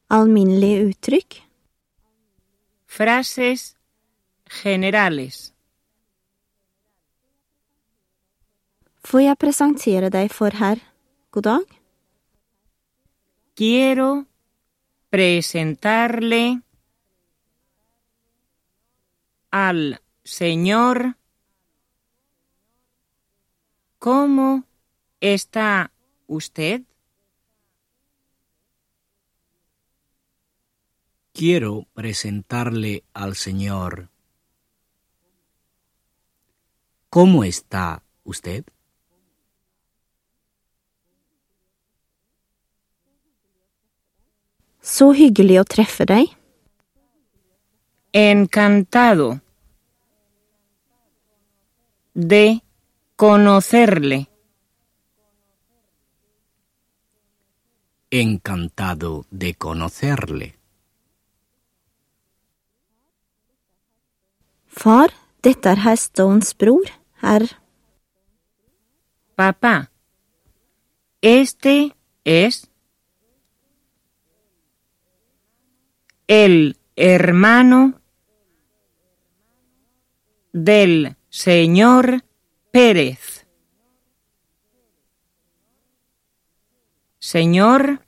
Alminnelige uttrykk. Frases generales. Får jeg presentere deg for herr? God dag. Quiero presentarle al señor. ¿Cómo está usted? Quiero presentarle al señor. ¿Cómo está usted? Så hyggelig å treffe deg. Encantado de conocerle. Encantado de conocerle. Far, dette herr Stones bror, herr. Papá, este es el hermano del señor Pérez. Señor.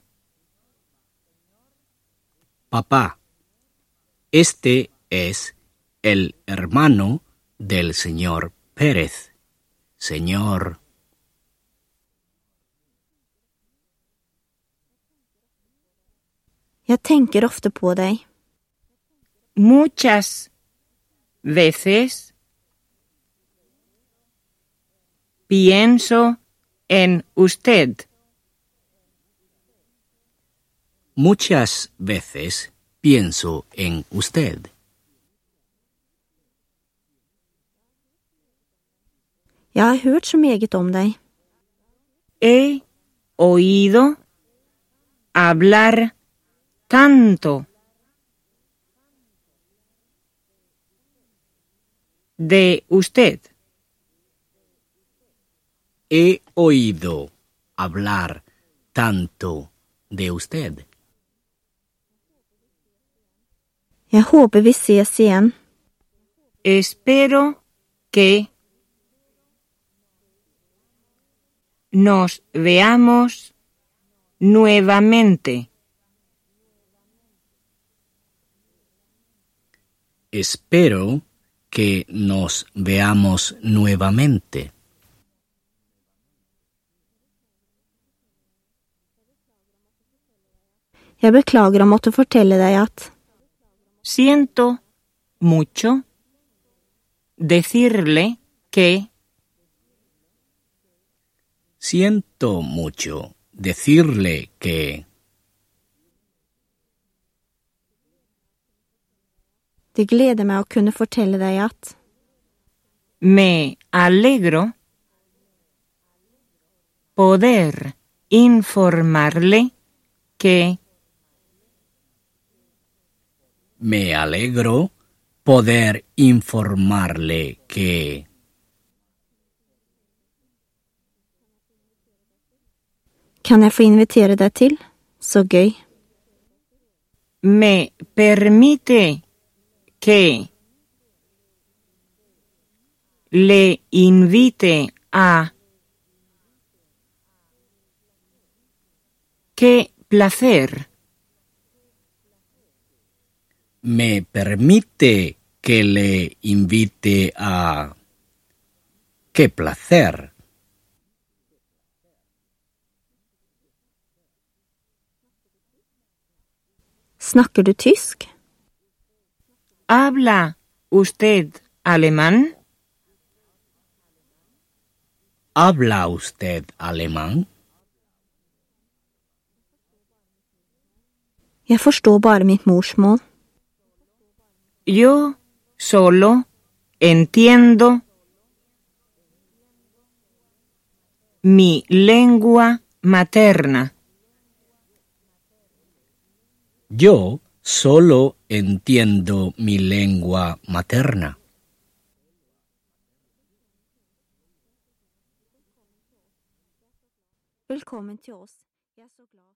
Papá, este es el hermano del señor Pérez. Señor. Jeg tenker ofte på deg. Muchas veces pienso en usted. Muchas veces pienso en usted. Jeg har hørt så meget om deg. He oído hablar tanto de usted. He oído hablar tanto de usted. Jeg håper vi ses igjen. Espero que nos veamos nuevamente. Espero que nos veamos nuevamente. Jeg beklager å måtte fortelle deg at Siento mucho decirle que Siento mucho decirle que det gleder meg å kunne fortelle deg at me alegro poder informarle que me alegro poder informarle que kan jeg få invitere deg til? Så gøy. me permite que le invite a... ¡Qué placer! me permite que le invite a... ¡Qué placer! Snakker du tysk? ¿Habla usted alemán? ¿Habla usted alemán? Jeg forstår bare mitt morsmål. Yo solo entiendo mi lengua materna. Yo solo entiendo mi lengua materna. Velkommen til oss. Jeg er så glad.